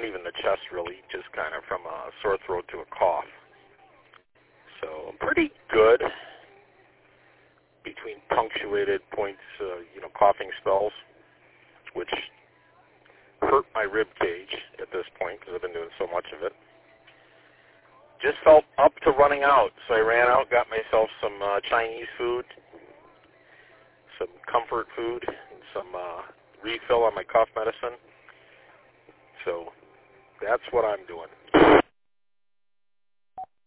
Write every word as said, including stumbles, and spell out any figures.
even the chest really, just kind of from a sore throat to a cough. So pretty good between punctuated points, uh, you know, coughing spells, which hurt my rib cage at this point because I've been doing so much of it. Just felt up to running out, so I ran out, got myself some uh, Chinese food, some comfort food, and some uh, refill on my cough medicine. So that's what I'm doing.